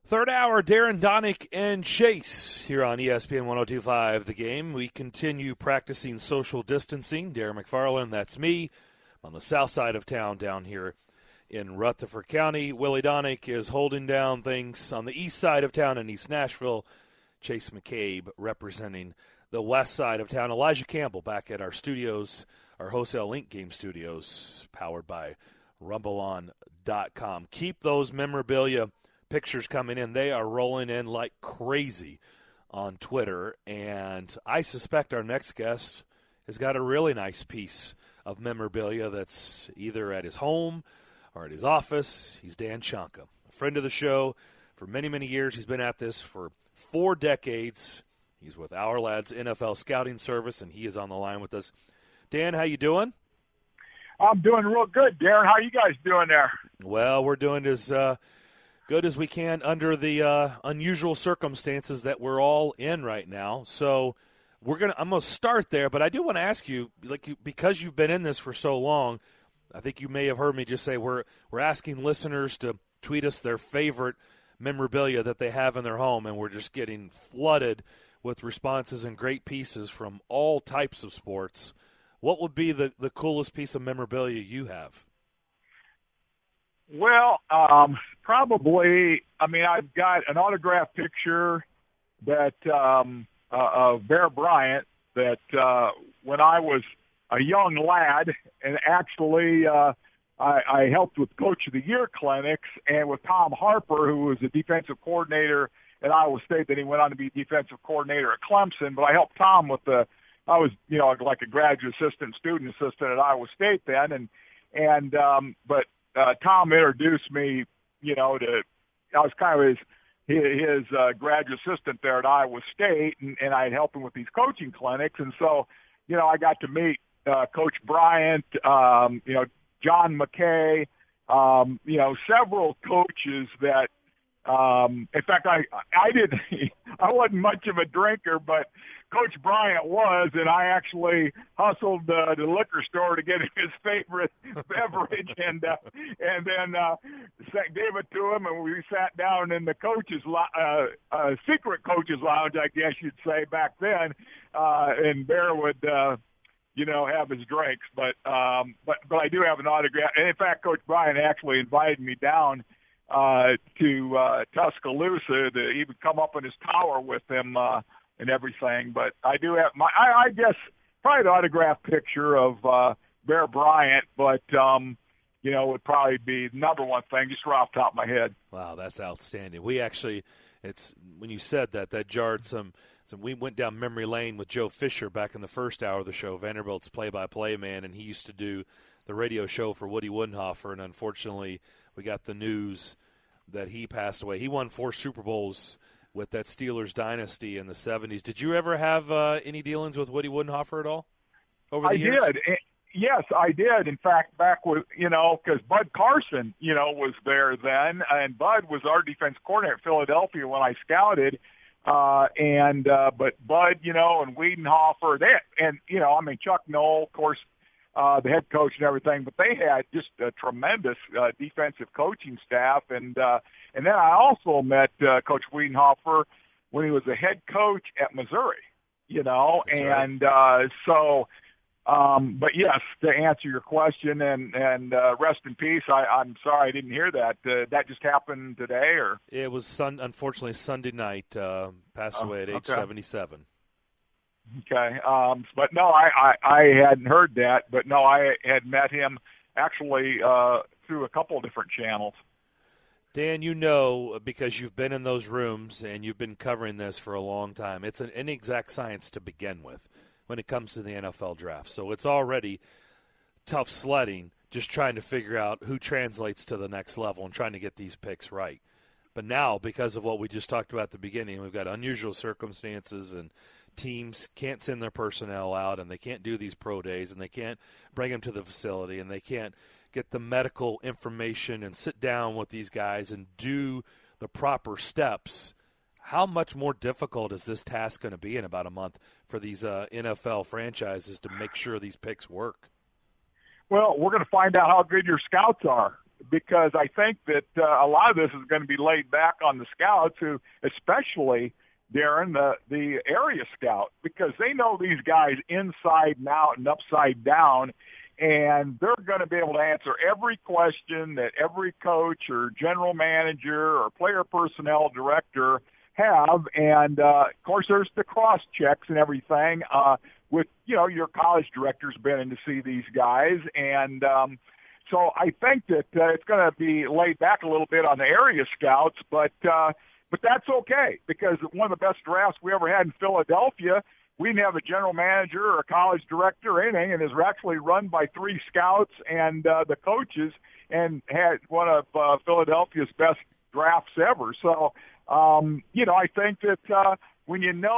Third hour, Darren Donick and Chase here on ESPN 102.5 The Game. We continue practicing social distancing. Darren McFarland, that's me, on the south side of town down here in Rutherford County. Willie Donick is holding down things on the east side of town in East Nashville. Chase McCabe representing the west side of town. Elijah Campbell back at our studios, our Wholesale Link Game studios, powered by RumbleOn.com. Keep those memorabilia pictures coming in. They are rolling in like crazy on Twitter, and I suspect our next guest has got a really nice piece of memorabilia that's either at his home or at his office. He's Dan Shonka, a friend of the show for many, many years. He's been at this for 4 decades. He's with Our Lads NFL Scouting Service, and he is on the line with us. Dan, how you doing? I'm doing real good, Darren. How are you guys doing there? Well, we're doing as good as we can under the unusual circumstances that we're all in right now. So I'm gonna start there, but I do want to ask you, because you've been in this for so long, I think you may have heard me just say we're asking listeners to tweet us their favorite memorabilia that they have in their home, and we're just getting flooded with responses and great pieces from all types of sports. What would be the coolest piece of memorabilia you have? Well, probably, I've got an autographed picture that of Bear Bryant that when I was a young lad, and actually I helped with Coach of the Year clinics, and with Tom Harper, who was a defensive coordinator at Iowa State. Then he went on to be defensive coordinator at Clemson, but I helped Tom with I was, like a graduate assistant, student assistant at Iowa State then, but Tom introduced me, I was kind of his graduate assistant there at Iowa State, and I'd help him with these coaching clinics. And so, I got to meet Coach Bryant, John McKay, several coaches that, in fact, I wasn't much of a drinker, but Coach Bryant was, and I actually hustled the liquor store to get his favorite beverage, and then gave it to him, and we sat down in the secret coaches lounge, I guess you'd say back then, and Bear would, have his drinks, but I do have an autograph, and in fact, Coach Bryant actually invited me down to Tuscaloosa. He would come up in his tower with him and everything. But I do have I guess probably the autographed picture of Bear Bryant, but would probably be the number one thing just right off the top of my head. Wow, that's outstanding. We actually, it's when you said that jarred some. We went down memory lane with Joe Fisher back in the first hour of the show, Vanderbilt's play-by-play man, and he used to do the radio show for Woody Woodenhofer, and unfortunately we got the news that he passed away. He won 4 Super Bowls with that Steelers dynasty in the 70s. Did you ever have any dealings with Woody Woodenhofer at all over the years? I did. Yes, I did. In fact, back with, because Bud Carson, was there then, and Bud was our defense coordinator at Philadelphia when I scouted. But Bud, and Wiedenhofer, Chuck Noll, of course, the head coach and everything, but they had just a tremendous defensive coaching staff. And then I also met Coach Wiedenhofer when he was a head coach at Missouri, That's and but yes, to answer your question, and rest in peace. I'm sorry I didn't hear that. That just happened today, or it was unfortunately Sunday night. Passed away at age 77. Okay, but no, I hadn't heard that. But no, I had met him actually through a couple of different channels. Dan, because you've been in those rooms and you've been covering this for a long time, it's an inexact science to begin with when it comes to the NFL draft. So it's already tough sledding just trying to figure out who translates to the next level and trying to get these picks right. But now, because of what we just talked about at the beginning, we've got unusual circumstances and teams can't send their personnel out and they can't do these pro days and they can't bring them to the facility and they can't get the medical information and sit down with these guys and do the proper steps. How much more difficult is this task going to be in about a month for these NFL franchises to make sure these picks work? Well, we're going to find out how good your scouts are, because I think that a lot of this is going to be laid back on the scouts, who, especially Darren, the area scout, because they know these guys inside and out and upside down, and they're going to be able to answer every question that every coach or general manager or player personnel director have. And, of course, there's the cross checks and everything with, your college director's been in to see these guys. And so I think that it's going to be laid back a little bit on the area scouts, but that's okay, because one of the best drafts we ever had in Philadelphia, we didn't have a general manager or a college director or anything, and is actually run by 3 scouts and the coaches, and had one of Philadelphia's best drafts ever. So, I think that when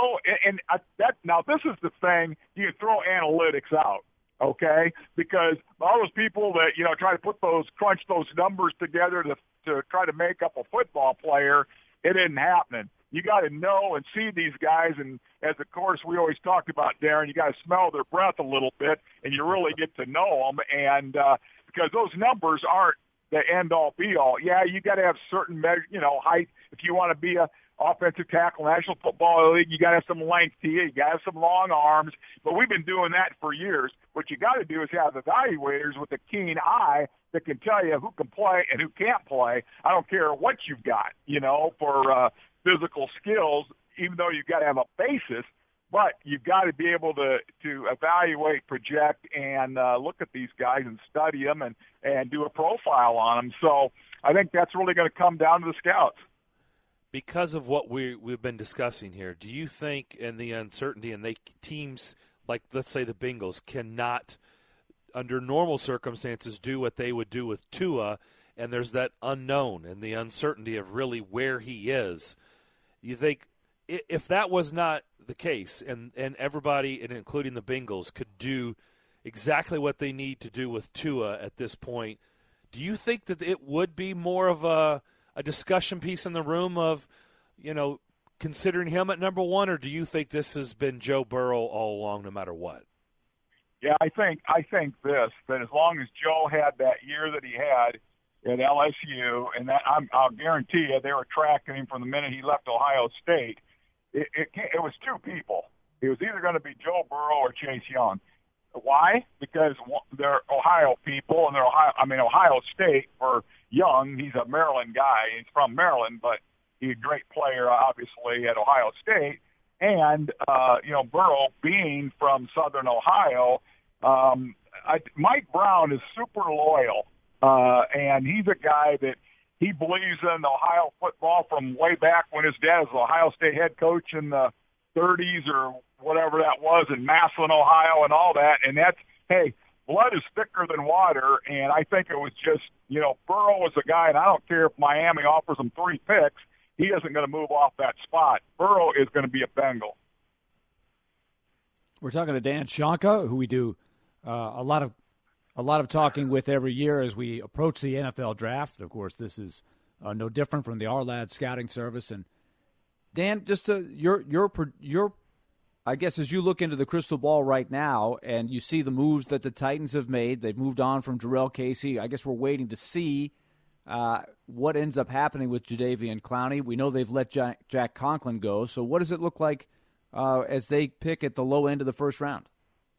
now this is the thing, you can throw analytics out, okay? Because all those people that, try to crunch those numbers together to try to make up a football player, it isn't happening. You got to know and see these guys, and as of course we always talked about, Darren, you got to smell their breath a little bit, and you really get to know them. And because those numbers aren't the end-all, be-all. Yeah, you got to have certain measure, height. If you want to be a offensive tackle, National Football League, you got to have some length to you. You got to have some long arms. But we've been doing that for years. What you got to do is have evaluators with a keen eye that can tell you who can play and who can't play. I don't care what you've got, for physical skills, even though you've got to have a basis. But you've got to be able to evaluate, project, and look at these guys and study them and do a profile on them. So I think that's really going to come down to the scouts. Because of what we've been discussing here, do you think in the uncertainty, and teams like, let's say, the Bengals cannot, under normal circumstances, do what they would do with Tua, and there's that unknown and the uncertainty of really where he is? You think if that was not the case, and everybody, and including the Bengals, could do exactly what they need to do with Tua at this point, do you think that it would be more of a discussion piece in the room of, considering him at number 1, or do you think this has been Joe Burrow all along, no matter what? Yeah, I think that as long as Joe had that year that he had at LSU, and that I'll guarantee you they were tracking him from the minute he left Ohio State. It was 2 people. It was either going to be Joe Burrow or Chase Young. Why? Because they're Ohio people, and Ohio State for Young. He's a Maryland guy. He's from Maryland, but he's a great player, obviously, at Ohio State. And, Burrow being from Southern Ohio, Mike Brown is super loyal, and he's a guy that he believes in Ohio football from way back when his dad was the Ohio State head coach in the 30s or whatever that was in Massillon, Ohio, and all that. And that's, hey, blood is thicker than water, and I think it was just, Burrow was a guy, and I don't care if Miami offers him 3 picks, he isn't going to move off that spot. Burrow is going to be a Bengal. We're talking to Dan Shonka, who we do a lot of talking with every year as we approach the NFL draft. Of course, this is no different from the Ourlads scouting service. And Dan, just your I guess as you look into the crystal ball right now and you see the moves that the Titans have made, they've moved on from Jurrell Casey. I guess we're waiting to see what ends up happening with Jadeveon Clowney. We know they've let Jack Conklin go. So what does it look like as they pick at the low end of the first round?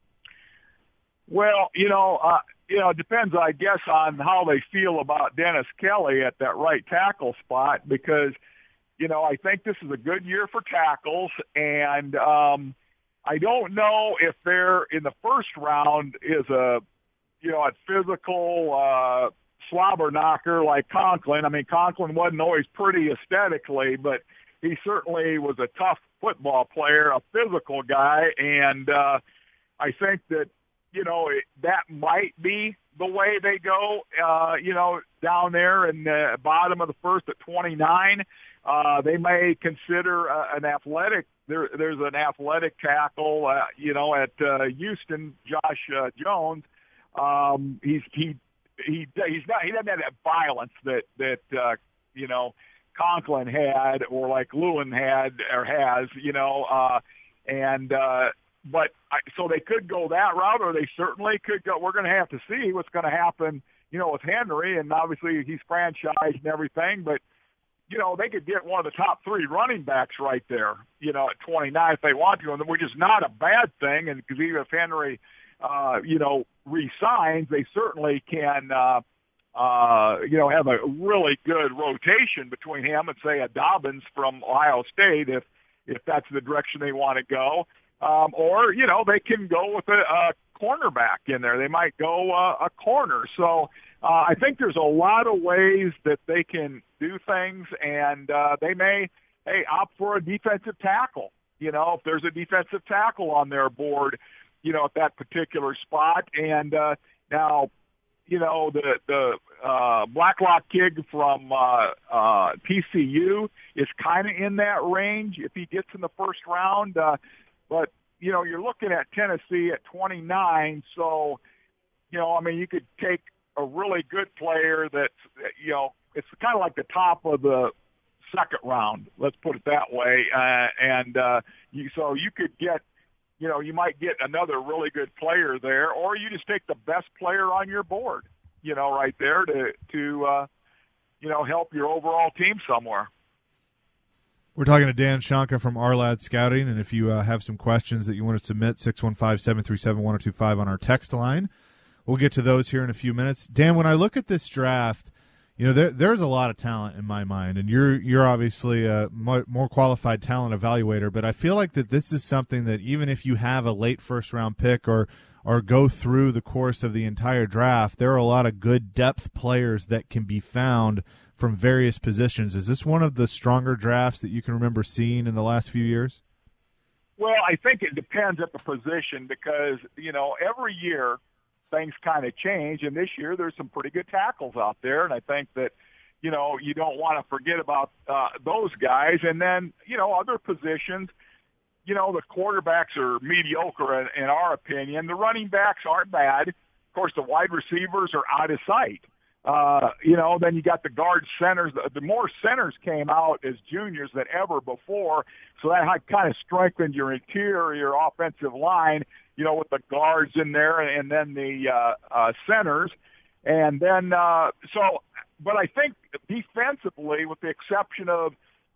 Well, it depends, I guess, on how they feel about Dennis Kelly at that right tackle spot, because, I think this is a good year for tackles, and I don't know if they're in the first round is a physical slobber knocker like Conklin. I mean, Conklin wasn't always pretty aesthetically, but he certainly was a tough football player, a physical guy, and I think that, that might be the way they go, down there in the bottom of the first at 29. They may consider an athletic. There's an athletic tackle, at Houston, Josh Jones. He doesn't have that violence that Conklin had, or like Lewin had or has, so they could go that route, or they certainly could go. We're going to have to see what's going to happen with Henry, and obviously he's franchised and everything, but, they could get one of the top 3 running backs right there, at 29 if they want to, which is not a bad thing. And because even if Henry, re-signs, they certainly can, have a really good rotation between him and, say, a Dobbins from Ohio State if that's the direction they want to go. Or, they can go with a cornerback in there. They might go a corner. So I think there's a lot of ways that they can do things, and they may, opt for a defensive tackle. If there's a defensive tackle on their board, at that particular spot. And now, the Blacklock kid from TCU is kind of in that range if he gets in the first round. But, you're looking at Tennessee at 29. So, you could take a really good player that's, it's kind of like the top of the second round, let's put it that way. So you could get, you might get another really good player there, or you just take the best player on your board, right there to help your overall team somewhere. We're talking to Dan Shonka from Ourlads Scouting, and if you have some questions that you want to submit, 615-737-1025 on our text line. We'll get to those here in a few minutes. Dan, when I look at this draft, there's a lot of talent in my mind, and you're obviously a more qualified talent evaluator, but I feel like that this is something that even if you have a late first-round pick or go through the course of the entire draft, there are a lot of good depth players that can be found from various positions. Is this one of the stronger drafts that you can remember seeing in the last few years? Well, I think it depends at the position because, every year things kind of change, and this year there's some pretty good tackles out there, and I think that, you don't want to forget about those guys. And then, other positions, the quarterbacks are mediocre in our opinion. The running backs aren't bad. Of course, the wide receivers are out of sight. Then you got the guard centers. The more centers came out as juniors than ever before, so that kind of strengthened your interior offensive line, with the guards in there and then the centers. And then, but I think defensively, with the exception of,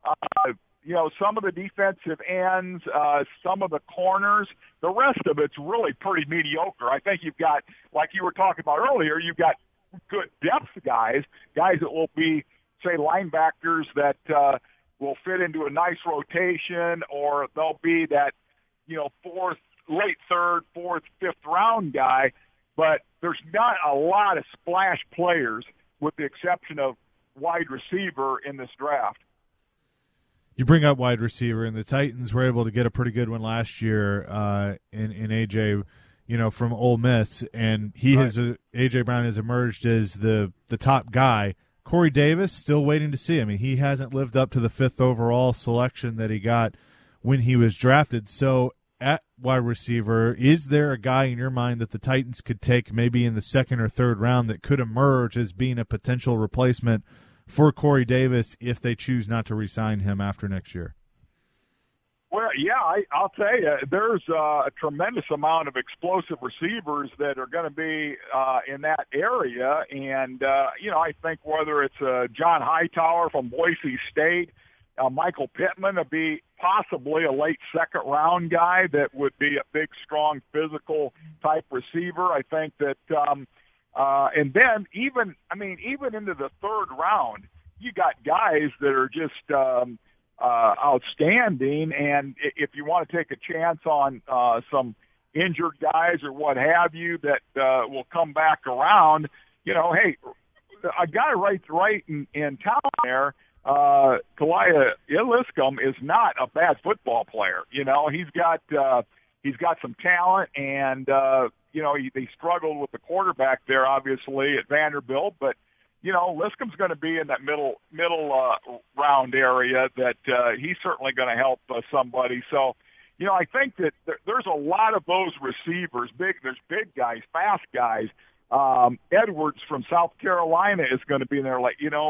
some of the defensive ends, some of the corners, the rest of it's really pretty mediocre. I think you've got, like you were talking about earlier, you've got good depth guys that will be, say, linebackers that will fit into a nice rotation, or they'll be that, late third, fourth, fifth round guy. But there's not a lot of splash players with the exception of wide receiver in this draft. You bring up wide receiver, and the Titans were able to get a pretty good one last year in A.J., from Ole Miss, and A.J. Brown has emerged as the top guy. Corey Davis, still waiting to see. I mean, he hasn't lived up to the 5th overall selection that he got when he was drafted. So at wide receiver, is there a guy in your mind that the Titans could take maybe in the 2nd or 3rd round that could emerge as being a potential replacement for Corey Davis if they choose not to re-sign him after next year? Well, yeah, I'll tell you, there's a tremendous amount of explosive receivers that are going to be in that area. And, I think whether it's John Hightower from Boise State, Michael Pittman would be possibly a late 2nd round guy that would be a big, strong, physical type receiver. I think that, and then even into the 3rd round, you got guys that are just, outstanding, and if you want to take a chance on some injured guys or what have you that will come back around, hey, a guy right in town there, Kalaya Iliscum is not a bad football player. He's got some talent, and they struggled with the quarterback there, obviously at Vanderbilt, but Liscombe's going to be in that middle round area that he's certainly going to help somebody. So, I think that there's a lot of those receivers. There's big guys, fast guys. Edwards from South Carolina is going to be in there.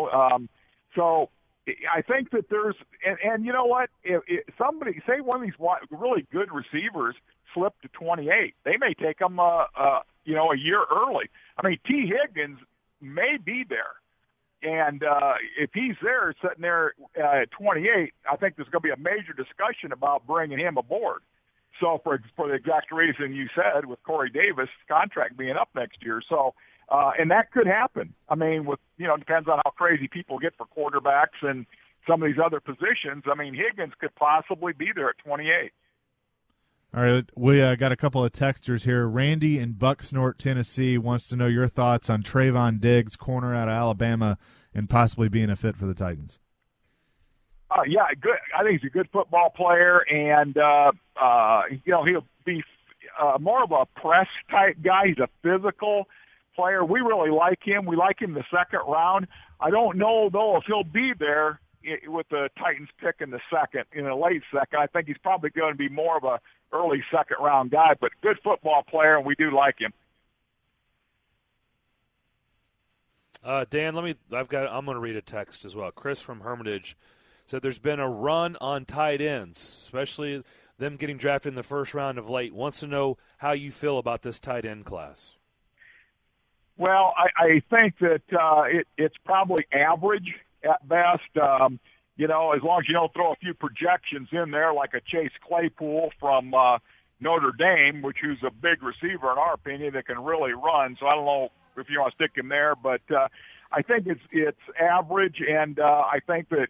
So I think that there's and you know what? If somebody, say one of these really good receivers slip to 28, they may take them a year early. I mean, T. Higgins may be there. And if he's there, sitting there at 28, I think there's going to be a major discussion about bringing him aboard. So for the exact reason you said, with Corey Davis' contract being up next year. So, and that could happen. I mean, depends on how crazy people get for quarterbacks and some of these other positions. I mean, Higgins could possibly be there at 28. All right, we got a couple of texters here. Randy in Bucksnort, Tennessee, wants to know your thoughts on Trayvon Diggs, corner out of Alabama, and possibly being a fit for the Titans. Yeah, good. I think he's a good football player, and he'll be more of a press type guy. He's a physical player. We really like him. We like him in the second round. I don't know though if he'll be there with the Titans pick in the late second. I think he's probably going to be more of a early second round guy, but good football player, and we do like him. Dan, I'm going to read a text as well. Chris from Hermitage said there's been a run on tight ends, especially them getting drafted in the first round of late. Wants to know how you feel about this tight end class. Well, I think that it's probably average at best. As long as you don't throw a few projections in there, like a Chase Claypool from Notre Dame, who's a big receiver in our opinion that can really run. So I don't know if you want to stick him there, but I think it's average, and I think that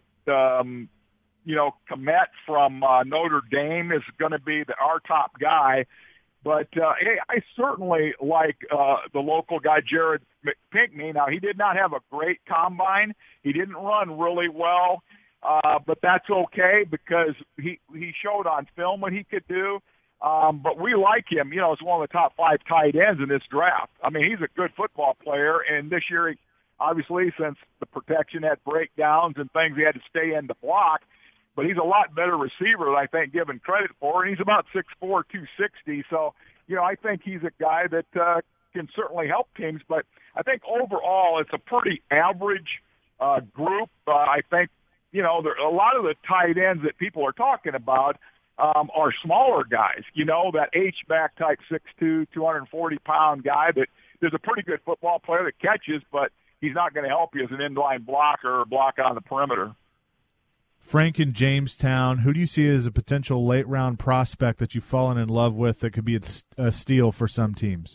Kmet from Notre Dame is going to be our top guy. But hey, I certainly like the local guy, Jared Pinkney. Now, he did not have a great combine. He didn't run really well, but that's okay because he showed on film what he could do. But we like him, as one of the top 5 tight ends in this draft. I mean, he's a good football player, and this year, obviously, since the protection had breakdowns and things, he had to stay in the block. But he's a lot better receiver than I think given credit for, and he's about 6'4", 260. So, I think he's a guy that can certainly help teams. But I think overall it's a pretty average group. I think, there a lot of the tight ends that people are talking about are smaller guys, that H-back type 6'2", 240-pound guy that is a pretty good football player that catches, but he's not going to help you as an inline blocker or block on the perimeter. Frank in Jamestown, who do you see as a potential late-round prospect that you've fallen in love with that could be a steal for some teams?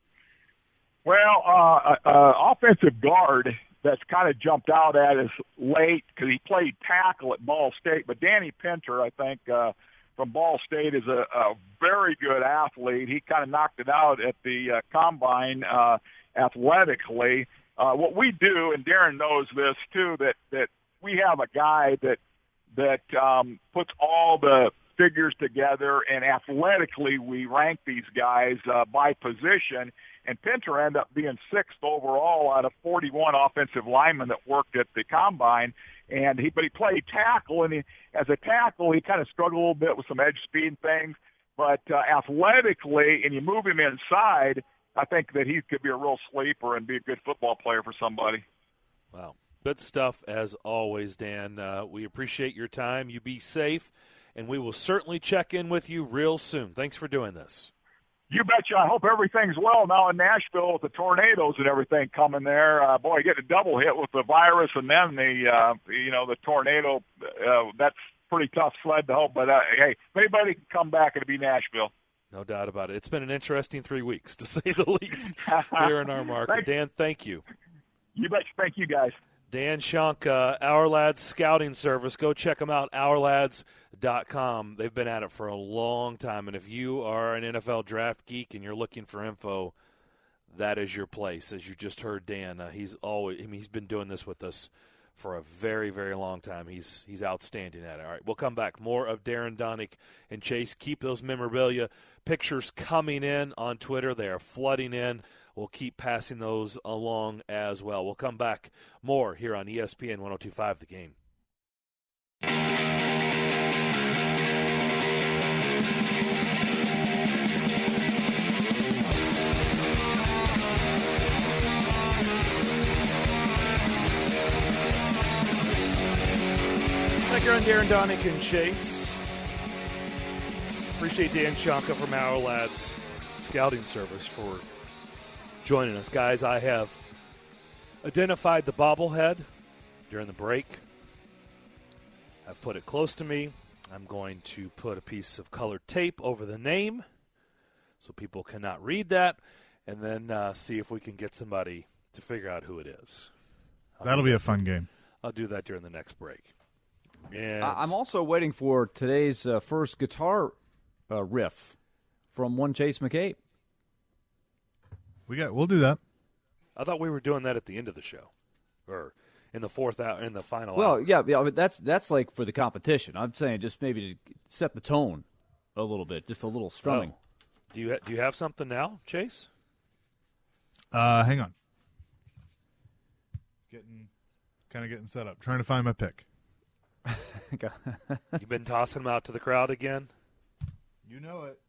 Well, offensive guard that's kind of jumped out at us late because he played tackle at Ball State, but Danny Pinter, I think, from Ball State is a very good athlete. He kind of knocked it out at the combine athletically. What we do, and Darren knows this too, that we have a guy that puts all the figures together, and athletically we rank these guys by position. And Pinter ended up being 6th overall out of 41 offensive linemen that worked at the combine. But he played tackle, and as a tackle, he kind of struggled a little bit with some edge speed things. But athletically, and you move him inside, I think that he could be a real sleeper and be a good football player for somebody. Wow. Good stuff as always, Dan. We appreciate your time. You be safe, and we will certainly check in with you real soon. Thanks for doing this. You betcha. I hope everything's well now in Nashville with the tornadoes and everything coming there. Boy, get a double hit with the virus and then the tornado. That's pretty tough sled to hope. But, hey, if anybody can come back, it'll be Nashville. No doubt about it. It's been an interesting 3 weeks, to say the least, here in our market. Dan, thank you. You betcha. Thank you, guys. Dan Shonka, Our Lads Scouting Service. Go check them out, ourlads.com. They've been at it for a long time, and if you are an NFL draft geek and you're looking for info, that is your place. As you just heard Dan, he's been doing this with us for a very, very long time. He's outstanding at it. All right, we'll come back. More of Darren Donick and Chase. Keep those memorabilia pictures coming in on Twitter. They are flooding in. We'll keep passing those along as well. We'll come back more here on ESPN 102.5 The Game. Back here on Darren Donick and Chase. Appreciate Dan Shonka from Our Lads Scouting Service for joining us. Guys, I have identified the bobblehead during the break. I've put it close to me. I'm going to put a piece of colored tape over the name so people cannot read that, and then see if we can get somebody to figure out who it is. That'll be a fun game. I'll do that during the next break. And I'm also waiting for today's first guitar riff from one Chase McCabe. We'll do that. I thought we were doing that at the end of the show, or in the fourth hour, in the final Well, hour. yeah, but that's like for the competition. I'm saying just maybe to set the tone a little bit, just a little strumming. Oh. Do you have something now, Chase? Hang on. Getting set up. Trying to find my pick. You've been tossing them out to the crowd again? You know it.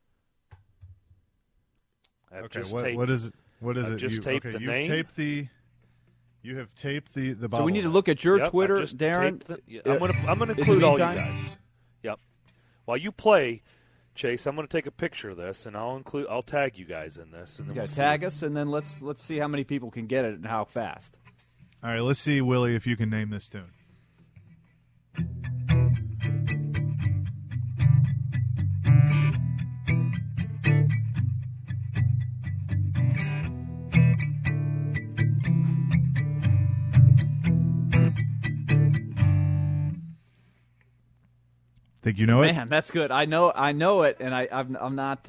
I've Okay, just what taped, is it? What is I've it? just taped the name. You have taped the bobblehead. So we need to look at your Yep, Twitter, I've just Darren. taped I'm gonna in the include all you meantime? guys. Yep. While you play, Chase, I'm gonna take a picture of this and I'll tag you guys in this, and then Yeah, we'll see tag us, and then let's see how many people can get it and how fast. All right, let's see, Willie, if you can name this tune. Think you know it? Man, that's good. I know it, and I'm not.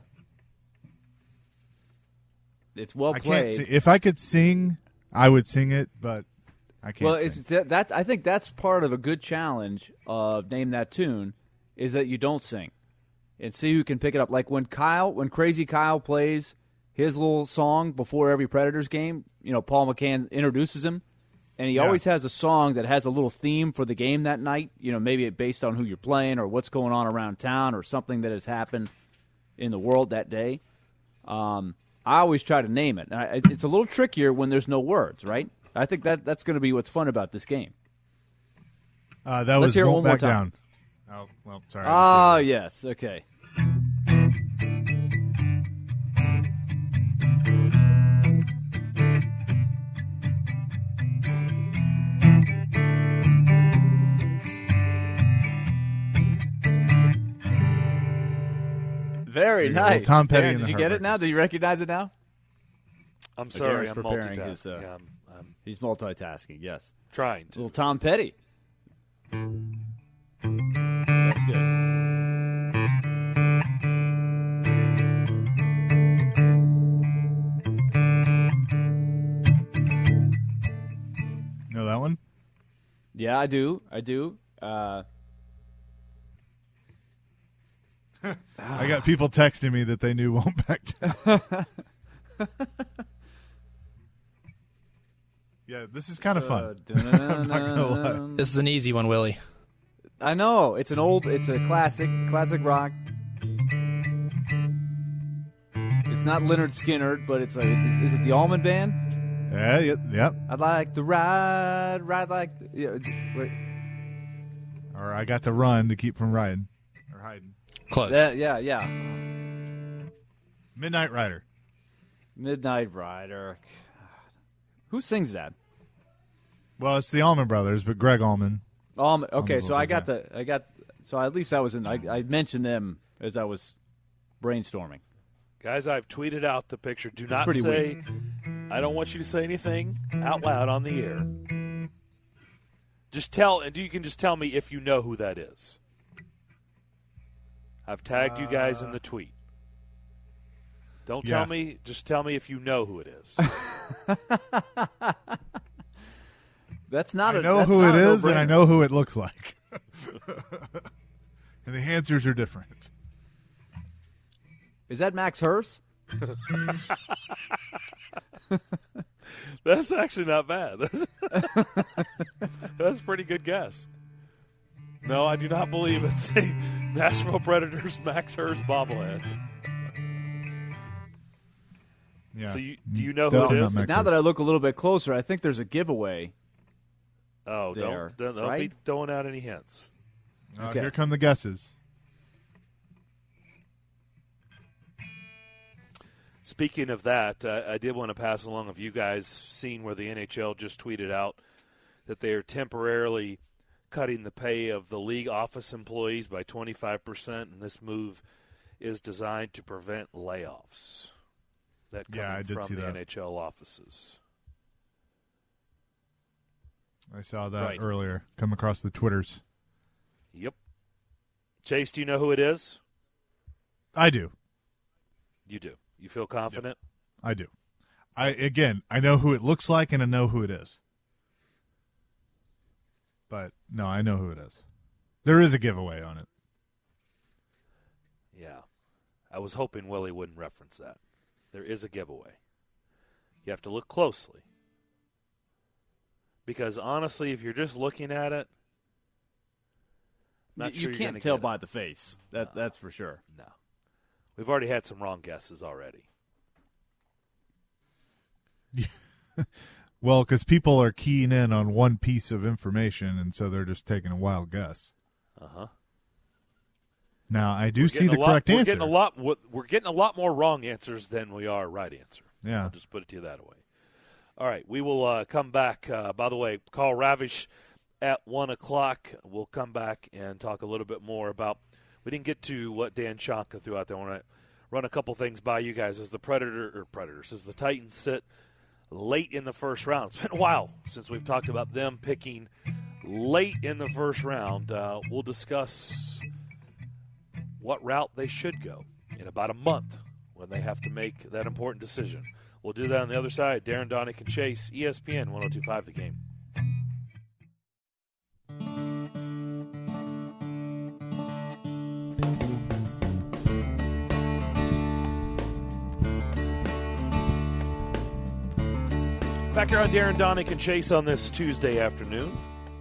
It's well I played. can't. If I could sing, I would sing it, but I can't. Well, sing. it's that I think that's part of a good challenge of Name That Tune is that you don't sing and see who can pick it up. Like when Crazy Kyle plays his little song before every Predators game, Paul McCann introduces him, and he always has a song that has a little theme for the game that night, maybe based on who you're playing or what's going on around town or something that has happened in the world that day. I always try to name it. And it's a little trickier when there's no words, right? I think that's going to be what's fun about this game. That was hear it Won't one more Back time. Down. Oh, well, sorry. Oh, yes. Okay. Very nice. Tom Petty Darren, and the did you get it now? Heartbreakers. Do you recognize it now? I'm sorry, Darren's I'm preparing multitasking. his, Yeah, I'm He's multitasking, yes. trying to. Little Tom Petty. That's good. Know that one? Yeah, I do. I got people texting me that they knew Won't Back Down. Yeah, this is kind of fun. I'm not gonna lie. This is an easy one, Willie. I know. It's a classic rock. It's not Leonard Skinner, but is it the Allman Band? Yeah, yep. I'd like to ride like. Wait. Or I got to run to keep from riding or hiding. Close. Yeah. Midnight Rider. Midnight Rider. God. Who sings that? Well, it's the Allman Brothers, but Greg Allman. Okay, so I vocals, got so at least I was in. I mentioned them as I was brainstorming. Guys, I've tweeted out the picture. Do not pretty say, I don't want you to say anything out loud on the air. You can just tell me if you know who that is. I've tagged you guys in the tweet. Don't tell me, just tell me if you know who it is. That's not. I know who it is, and I know who it looks like. And the answers are different. Is that Max Hurst? That's actually not bad. That's a pretty good guess. No, I do not believe it's a Nashville Predators Max Hurst bobblehead. Yeah. So do you know who Definitely it not is? Max Now that I look a little bit closer, I think there's a giveaway. Oh, there, don't be right? throwing out any hints. Okay. Here come the guesses. Speaking of that, I did want to pass along, if you guys seen where the NHL just tweeted out that they are temporarily cutting the pay of the league office employees by 25%, and this move is designed to prevent layoffs. That coming from the NHL offices. I saw that earlier come across the Twitters. Yep. Chase, do you know who it is? I do. You do. You feel confident? Yep. I do. I know who it looks like and I know who it is. But, no, I know who it is. There is a giveaway on it. Yeah. I was hoping Willie wouldn't reference that. There is a giveaway. You have to look closely. Because, honestly, if you're just looking at it, you can't tell by the face. That's for sure. No. We've already had some wrong guesses already. Well, because people are keying in on one piece of information, and so they're just taking a wild guess. Uh-huh. Now, I do see the correct answer. We're getting a lot more wrong answers than we are right answer. Yeah. I'll just put it to you that way. All right, we will come back. By the way, Carl Ravish at 1 o'clock. We'll come back and talk a little bit more about – we didn't get to what Dan Shonka threw out there. I want to run a couple things by you guys as the as the Titans sit late in the first round. It's been a while since we've talked about them picking late in the first round. We'll discuss what route they should go in about a month when they have to make that important decision. We'll do that on the other side. Darren Donick and Chase, ESPN 102.5 The Game. Back here on Darren Donick and Chase on this Tuesday afternoon.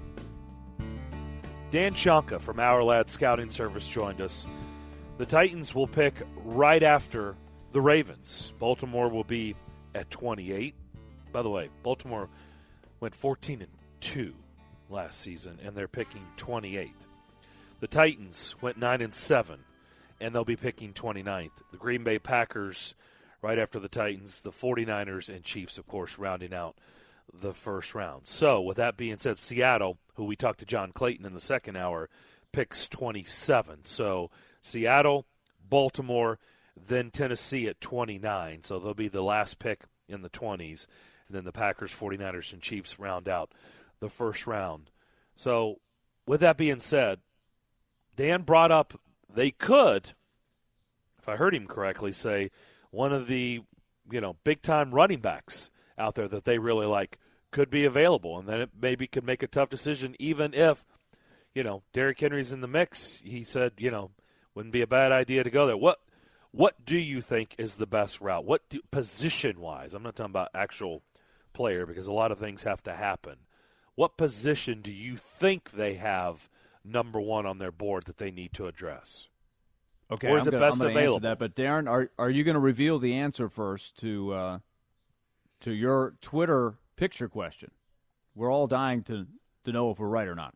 Dan Shonka from Our Lad Scouting Service joined us. The Titans will pick right after the Ravens. Baltimore will be at 28. By the way, Baltimore went 14-2 last season, and they're picking 28. The Titans went 9-7, and they'll be picking 29th. The Green Bay Packers right after the Titans, the 49ers and Chiefs, of course, rounding out the first round. So, with that being said, Seattle, who we talked to John Clayton in the second hour, picks 27. So, Seattle, Baltimore, then Tennessee at 29. So, they'll be the last pick in the 20s. And then the Packers, 49ers, and Chiefs round out the first round. So, with that being said, Dan brought up they could, if I heard him correctly, say one of the, big-time running backs out there that they really like could be available. And then it maybe could make a tough decision even if, Derrick Henry's in the mix. He said, wouldn't be a bad idea to go there. What do you think is the best route? Position-wise, I'm not talking about actual player because a lot of things have to happen. What position do you think they have number one on their board that they need to address? Okay, or is it best available? Answer that, but Darren, are you going to reveal the answer first to your Twitter picture question? We're all dying to know if we're right or not.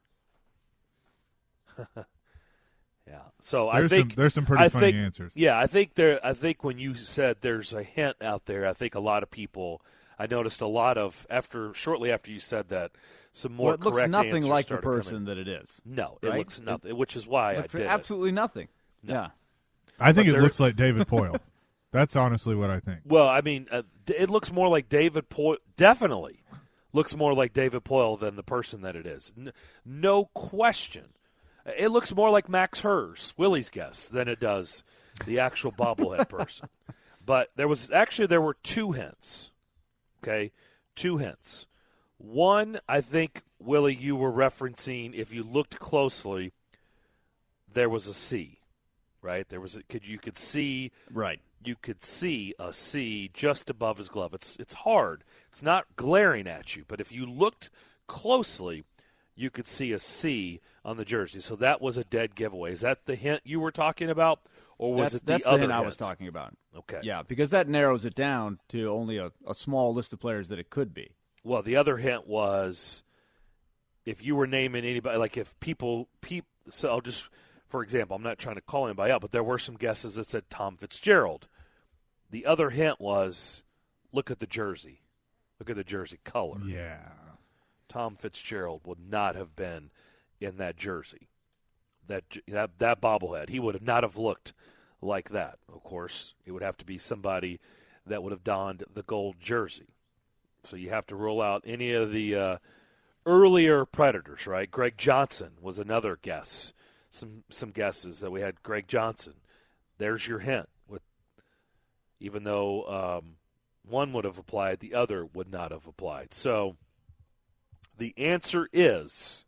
Yeah. So there's some pretty funny answers. Yeah, I think when you said there's a hint out there, I think a lot of people. I noticed a lot of shortly after you said that, some more correct answers. It looks nothing like the person coming. that it is. No, right? It looks nothing, which is why I did absolutely nothing. No. Yeah. I think it looks like David Poile. That's honestly what I think. Well, I mean, it looks more like David Poile. Definitely looks more like David Poile than the person that it is. No question. It looks more like Max Hers, Willie's guess, than it does the actual bobblehead person. But there were two hints. Okay, two hints. One, I think, Willie, you were referencing, if you looked closely, there was a C, right? You could see a C just above his glove. It's hard. It's not glaring at you, but if you looked closely, you could see a C on the jersey. So that was a dead giveaway. Is that the hint you were talking about, or was it the other hint? That's the hint I was talking about. Okay. Yeah, because that narrows it down to only a small list of players that it could be. Well, the other hint was if you were naming anybody, like if people so I'll just, for example, I'm not trying to call anybody out, but there were some guesses that said Tom Fitzgerald. The other hint was, look at the jersey. Look at the jersey color. Yeah. Tom Fitzgerald would not have been in that jersey. That bobblehead. He would not have looked like that. Of course, it would have to be somebody that would have donned the gold jersey. So you have to rule out any of the earlier Predators, right? Greg Johnson was another guess. Some guesses that we had. Greg Johnson. There's your hint. Even though one would have applied, the other would not have applied. So the answer is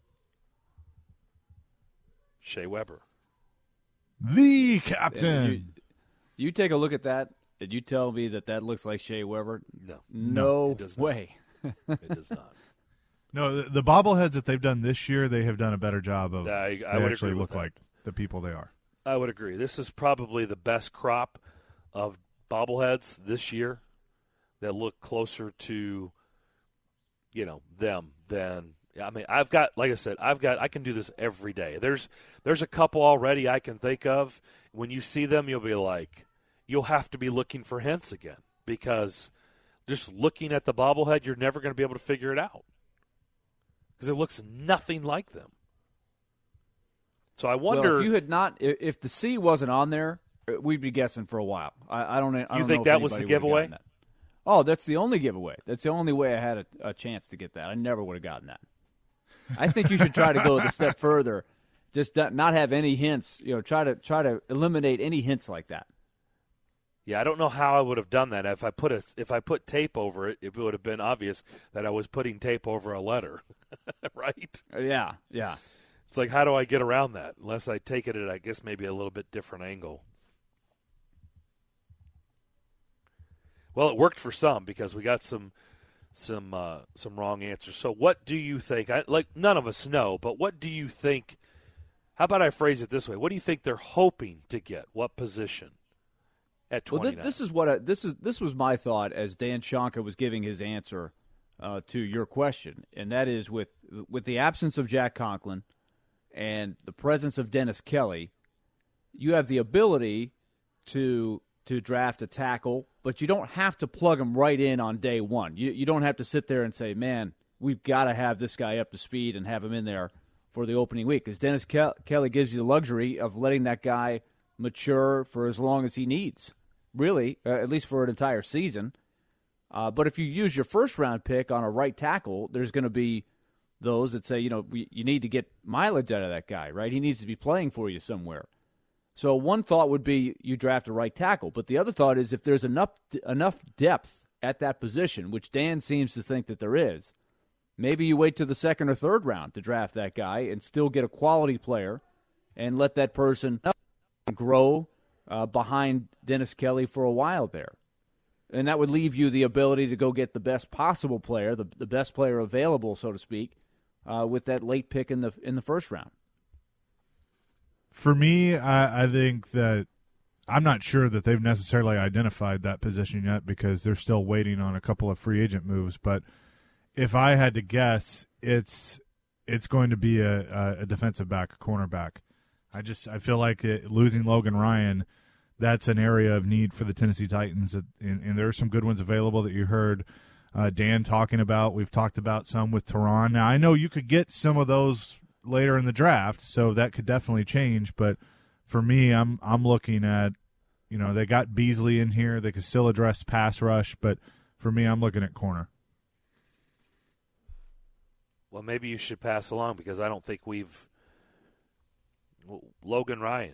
Shea Weber. The captain. You take a look at that, and you tell me that looks like Shea Weber? No, it does not. Way. It does not. No, the bobbleheads that they've done this year, they have done a better job of. I they would actually agree with look that. like the people they are. I would agree. This is probably the best crop of bobbleheads this year that look closer to, them than. I mean, I've got, like I said, I can do this every day. There's a couple already I can think of. When you see them, you'll be like, you'll have to be looking for hints again, because just looking at the bobblehead, you're never going to be able to figure it out because it looks nothing like them. So I wonder, well, if you had not, if the C wasn't on there, we'd be guessing for a while. I don't you know think if that was the anybody would've giveaway? gotten that. Oh, that's the only giveaway. That's the only way I had a chance to get that. I never would have gotten that. I think you should try to go a step further. Just not have any hints. Try to eliminate any hints like that. Yeah, I don't know how I would have done that. If I put tape over it, it would have been obvious that I was putting tape over a letter, right? Yeah. It's like, how do I get around that? Unless I take it at, I guess, maybe a little bit different angle. Well, it worked for some because we got some wrong answers. So what do you think? None of us know, but what do you think? How about I phrase it this way? What do you think they're hoping to get? What position at 29? Well, this was my thought as Dan Shonka was giving his answer to your question, and that is with the absence of Jack Conklin and the presence of Dennis Kelly, you have the ability to draft a tackle, but you don't have to plug him right in on day one. You don't have to sit there and say, man, we've got to have this guy up to speed and have him in there for the opening week, because Dennis Kelly gives you the luxury of letting that guy mature for as long as he needs, really, at least for an entire season. But if you use your first-round pick on a right tackle, there's going to be those that say, you need to get mileage out of that guy, right? He needs to be playing for you somewhere. So one thought would be you draft a right tackle, but the other thought is if there's enough depth at that position, which Dan seems to think that there is, maybe you wait to the second or third round to draft that guy and still get a quality player and let that person grow behind Dennis Kelly for a while there. And that would leave you the ability to go get the best possible player, the best player available, so to speak, with that late pick in the first round. For me, I think that I'm not sure that they've necessarily identified that position yet because they're still waiting on a couple of free agent moves. But if I had to guess, it's going to be a defensive back, a cornerback. I feel like losing Logan Ryan, that's an area of need for the Tennessee Titans, and there are some good ones available that you heard Dan talking about. We've talked about some with Tehran. Now, I know you could get some of those later in the draft, so that could definitely change. But for me, I'm looking at, they got Beasley in here. They could still address pass rush, but for me, I'm looking at corner. Well, maybe you should pass along because I don't think we've Logan Ryan.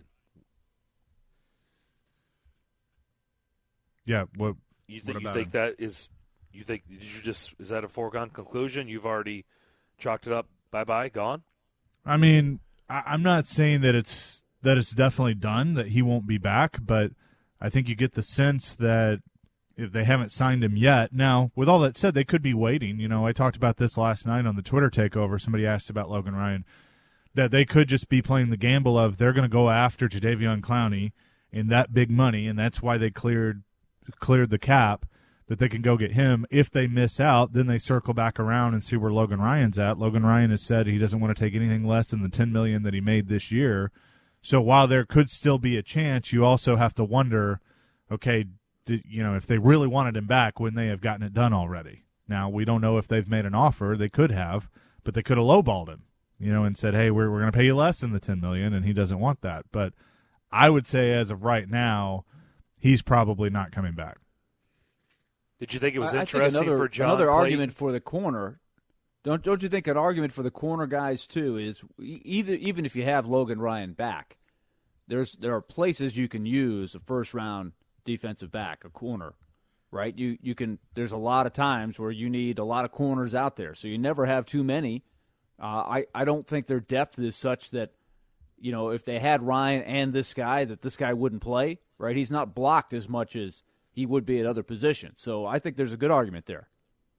Yeah, You think that is? You think is that a foregone conclusion? You've already chalked it up. Bye, gone. I mean, I'm not saying that it's definitely done, that he won't be back, but I think you get the sense that if they haven't signed him yet. Now, with all that said, they could be waiting. I talked about this last night on the Twitter takeover. Somebody asked about Logan Ryan, that they could just be playing the gamble of they're going to go after Jadeveon Clowney in that big money, and that's why they cleared the cap, that they can go get him. If they miss out, then they circle back around and see where Logan Ryan's at. Logan Ryan has said he doesn't want to take anything less than the $10 million that he made this year. So while there could still be a chance, you also have to wonder, okay, if they really wanted him back, wouldn't they have gotten it done already? Now, we don't know if they've made an offer. They could have, but they could have lowballed him, and said, hey, we're going to pay you less than the $10 million, and he doesn't want that. But I would say as of right now, he's probably not coming back. Did you think it was interesting for John Another Clayton? argument for the corner, don't you think an argument for the corner guys, too, is even if you have Logan Ryan back, there are places you can use a first-round defensive back, a corner, right? You can. There's a lot of times where you need a lot of corners out there, so you never have too many. I don't think their depth is such that, if they had Ryan and this guy, that this guy wouldn't play, right? He's not blocked as much as he would be at other positions. So I think there's a good argument there.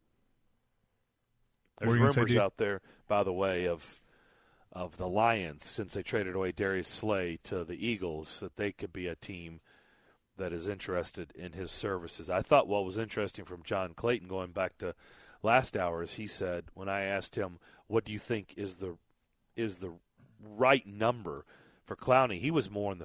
There's rumors out there, by the way, of the Lions, since they traded away Darius Slay to the Eagles, that they could be a team that is interested in his services. I thought what was interesting from John Clayton, going back to last hour, is he said, when I asked him, what do you think is the right number for Clowney, he was more in the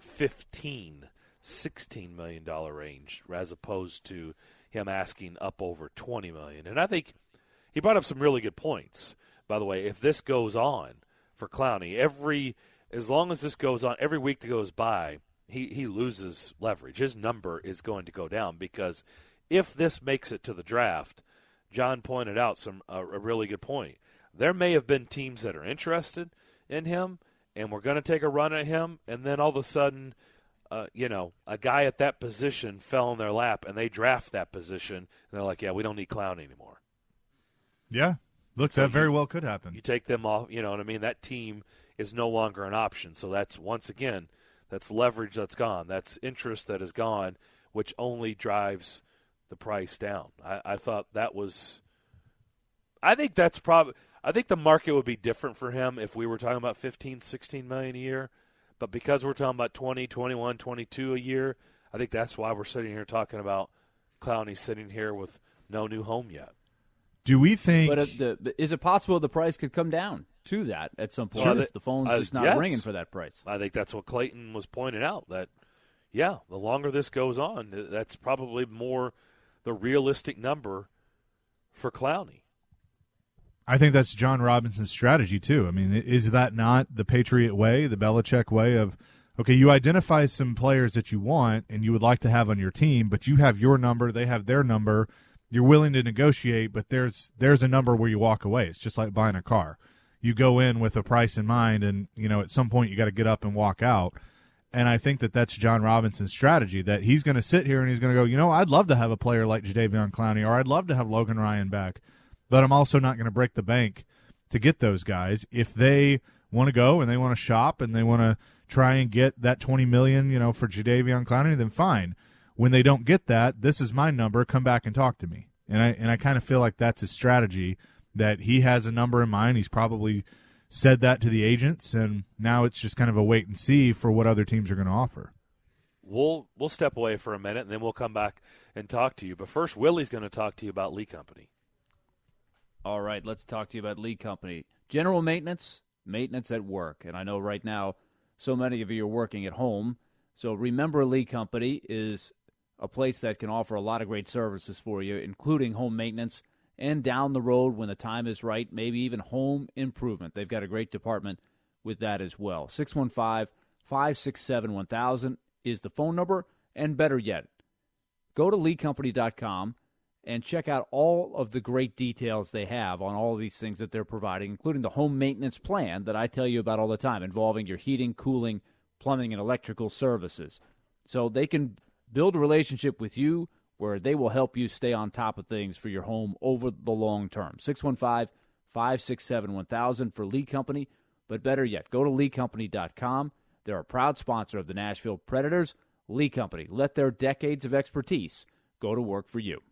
$16 million range as opposed to him asking up over $20 million. And I think he brought up some really good points. By the way, if this goes on for Clowney, as long as this goes on, every week that goes by, he loses leverage. His number is going to go down because if this makes it to the draft, John pointed out a really good point. There may have been teams that are interested in him, and we're going to take a run at him, and then all of a sudden, a guy at that position fell in their lap, and they draft that position, and they're like, yeah, we don't need Clowney anymore. Yeah. Look, so that very well could happen. You take them off, you know what I mean? That team is no longer an option. So that's, once again, that's leverage that's gone. That's interest that is gone, which only drives the price down. I thought that was – I think that's probably – I think the market would be different for him if we were talking about $15, $16 million a year. But because we're talking about 20, 21, 22 a year, I think that's why we're sitting here talking about Clowney sitting here with no new home yet. Do we think? But is it possible the price could come down to that at some point if the phone's just not ringing for that price? I think that's what Clayton was pointing out, that, the longer this goes on, that's probably more the realistic number for Clowney. I think that's John Robinson's strategy, too. I mean, is that not the Patriot way, the Belichick way of, okay, you identify some players that you want and you would like to have on your team, but you have your number, they have their number. You're willing to negotiate, but there's a number where you walk away. It's just like buying a car. You go in with a price in mind, and at some point you got to get up and walk out. And I think that's John Robinson's strategy, that he's going to sit here and he's going to go, I'd love to have a player like Jadeveon Clowney, or I'd love to have Logan Ryan back, but I'm also not going to break the bank to get those guys. If they want to go and they want to shop and they want to try and get that $20 million, for Jadeveon Clowney, then fine. When they don't get that, this is my number. Come back and talk to me. And I kind of feel like that's his strategy, that he has a number in mind. He's probably said that to the agents, and now it's just kind of a wait and see for what other teams are going to offer. We'll step away for a minute, and then we'll come back and talk to you. But first, Willie's going to talk to you about Lee Company. All right, let's talk to you about Lee Company. General maintenance at work. And I know right now so many of you are working at home. So remember, Lee Company is a place that can offer a lot of great services for you, including home maintenance and down the road when the time is right, maybe even home improvement. They've got a great department with that as well. 615-567-1000 is the phone number, and better yet, go to leecompany.com and check out all of the great details they have on all of these things that they're providing, including the home maintenance plan that I tell you about all the time, involving your heating, cooling, plumbing, and electrical services. So they can build a relationship with you where they will help you stay on top of things for your home over the long term. 615-567-1000 for Lee Company. But better yet, go to leecompany.com. They're a proud sponsor of the Nashville Predators. Lee Company. Let their decades of expertise go to work for you.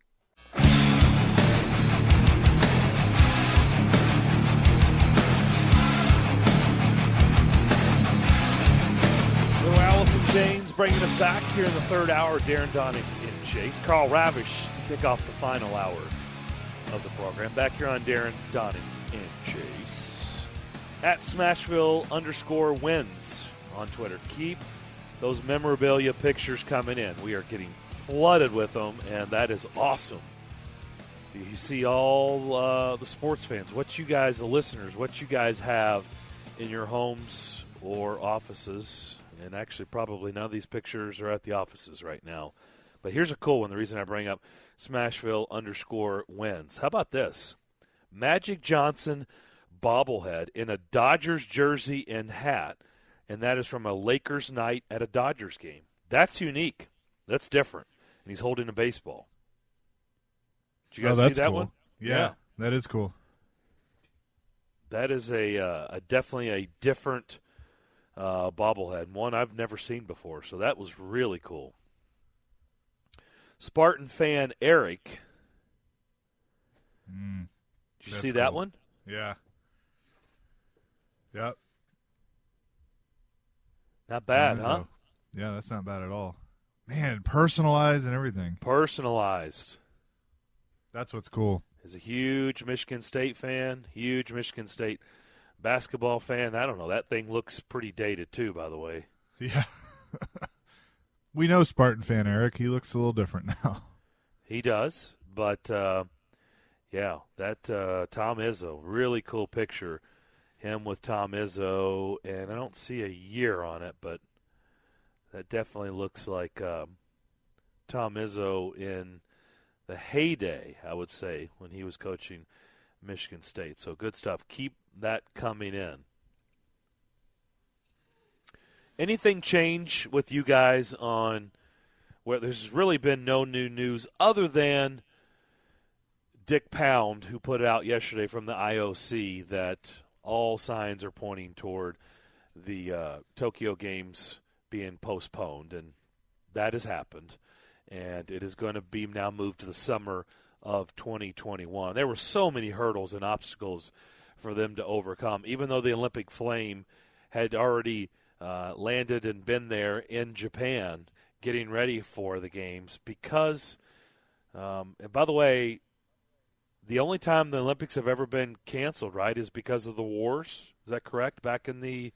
Little Allison James bringing us back here in the third hour. Darren Donning and Chase. Carl Ravish to kick off the final hour of the program. Back here on Darren Donning and Chase. At Smashville_wins on Twitter. Keep those memorabilia pictures coming in. We are getting flooded with them, and that is awesome. Do you see all the sports fans, what you guys, the listeners, what you guys have in your homes or offices? And actually, probably none of these pictures are at the offices right now. But here's a cool one. The reason I bring up Smashville_wins. How about this? Magic Johnson bobblehead in a Dodgers jersey and hat, and that is from a Lakers night at a Dodgers game. That's unique. That's different. And he's holding a baseball. Did you guys see that cool. one? Yeah, that is cool. That is a definitely a different bobblehead, one I've never seen before. So that was really cool. Spartan fan Eric. Did you see that one? Yeah. Yep. Not bad, huh? Yeah, that's not bad at all. Man, personalized and everything. Personalized. That's what's cool. Is a huge Michigan State fan, huge Michigan State basketball fan. I don't know. That thing looks pretty dated, too, by the way. Yeah. We know Spartan fan Eric. He looks a little different now. He does. But, yeah, that Tom Izzo, really cool picture. Him with Tom Izzo, and I don't see a year on it, but that definitely looks like Tom Izzo in the heyday, I would say, when he was coaching Michigan State. So good stuff. Keep that coming in. Anything change with you guys on where there's really been no new news other than Dick Pound, who put it out yesterday from the IOC that all signs are pointing toward the Tokyo Games being postponed, and that has happened. And it is going to be now moved to the summer of 2021. There were so many hurdles and obstacles for them to overcome, even though the Olympic flame had already landed and been there in Japan getting ready for the games because, and by the way, the only time the Olympics have ever been canceled, right, is because of the wars. Is that correct? Back in the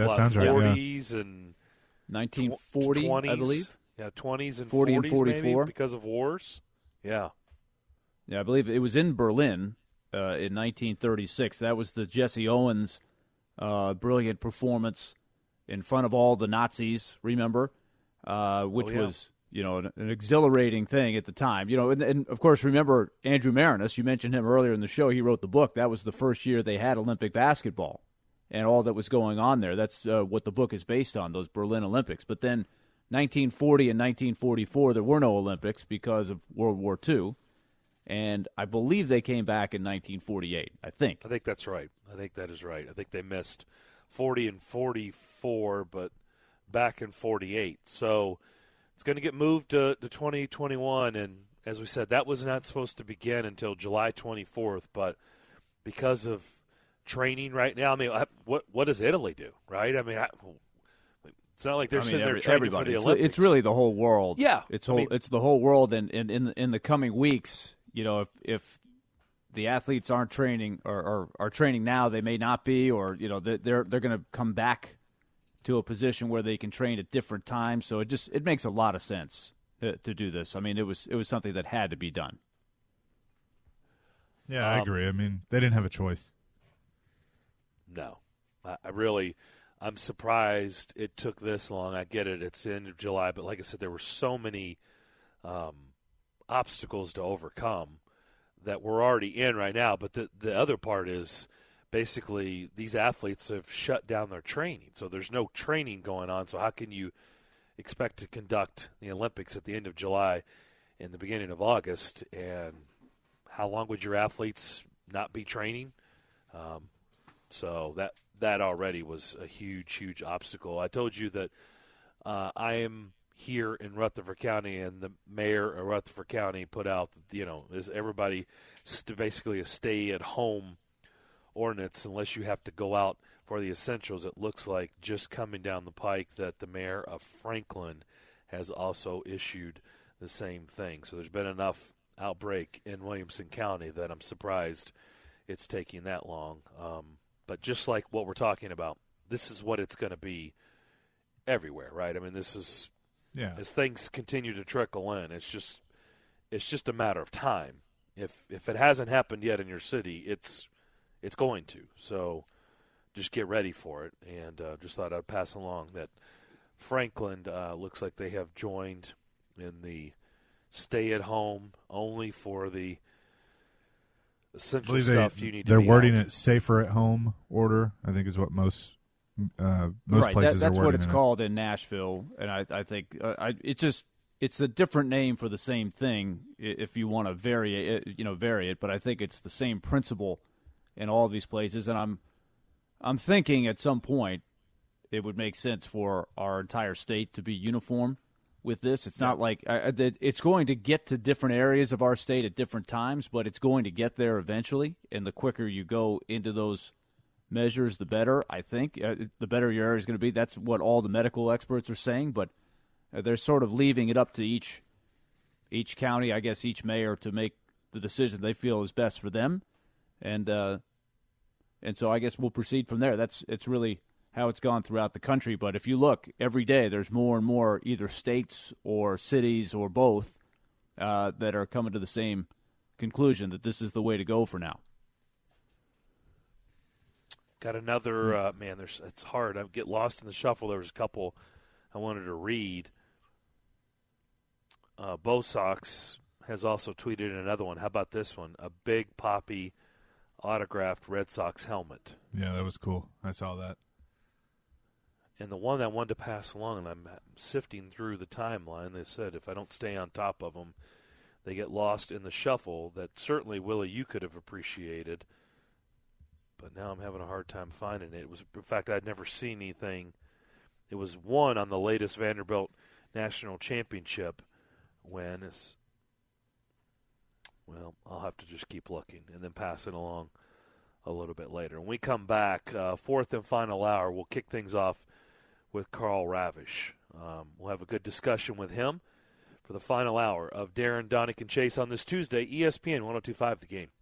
40s and 1940, 20s, I believe. Yeah, 20s and 40 40s and 44. maybe because of wars. Yeah. Yeah, I believe it was in Berlin in 1936. That was the Jesse Owens brilliant performance in front of all the Nazis, remember, which was, an exhilarating thing at the time. And of course, remember Andrew Marinas, you mentioned him earlier in the show. He wrote the book. That was the first year they had Olympic basketball and all that was going on there. That's what the book is based on, those Berlin Olympics. But then 1940 and 1944, there were no Olympics because of World War II. And I believe they came back in 1948, I think. I think that's right. I think that is right. I think they missed 40 and 44, but back in 48. So it's going to get moved to 2021. And as we said, that was not supposed to begin until July 24th. But because of training right now, I mean, what does Italy do, right? I mean, it's not like they're sitting there training for the Olympics. It's really the whole world. Yeah. It's the whole world. And in the coming weeks, if the athletes aren't training or are training now, they may not be, or they're going to come back to a position where they can train at different times. So it makes a lot of sense to do this. I mean, it was something that had to be done. Yeah, I agree. I mean, they didn't have a choice. No, I'm surprised it took this long. I get it; it's the end of July, but like I said, there were so many obstacles to overcome that we're already in right now. But the other part is basically these athletes have shut down their training. So there's no training going on. So how can you expect to conduct the Olympics at the end of July in the beginning of August? And how long would your athletes not be training? So that already was a huge, huge obstacle. I told you that I am here in Rutherford County, and the mayor of Rutherford County put out, is everybody basically a stay-at-home ordinance unless you have to go out for the essentials. It looks like just coming down the pike that the mayor of Franklin has also issued the same thing. So there's been enough outbreak in Williamson County that I'm surprised it's taking that long. But just like what we're talking about, this is what it's going to be everywhere, right? I mean, this is Yeah. as things continue to trickle in. It's just a matter of time. If it hasn't happened yet in your city, it's going to. So just get ready for it. And just thought I'd pass along that Franklin looks like they have joined in the stay-at-home only for the essential stuff you need to be They're wording out. it safer at home order, I think is what most right. places That's are what wording it's it. called in Nashville, and I think it's a different name for the same thing. If you want to vary it, but I think it's the same principle in all of these places. And I'm thinking at some point it would make sense for our entire state to be uniform with this. It's not like it's going to get to different areas of our state at different times, but it's going to get there eventually. And the quicker you go into those measures, the better, I think. The better your area is going to be. That's what all the medical experts are saying, but they're sort of leaving it up to each county, I guess each mayor, to make the decision they feel is best for them. And so I guess we'll proceed from there. It's really how it's gone throughout the country. But if you look, every day there's more and more either states or cities or both that are coming to the same conclusion that this is the way to go for now. Got another, it's hard. I get lost in the shuffle. There was a couple I wanted to read. Bo Sox has also tweeted another one. How about this one? A Big Papi autographed Red Sox helmet. Yeah, that was cool. I saw that. And the one that I wanted to pass along, and I'm sifting through the timeline, they said if I don't stay on top of them, they get lost in the shuffle. That certainly, Willie, you could have appreciated. But now I'm having a hard time finding it. It was, in fact, I'd never seen anything. It was one on the latest Vanderbilt National Championship when it's, well, I'll have to just keep looking and then pass it along a little bit later. When we come back, fourth and final hour, we'll kick things off with Karl Ravech. We'll have a good discussion with him for the final hour of Darren, Donick, and Chase on this Tuesday, ESPN 102.5 The Game.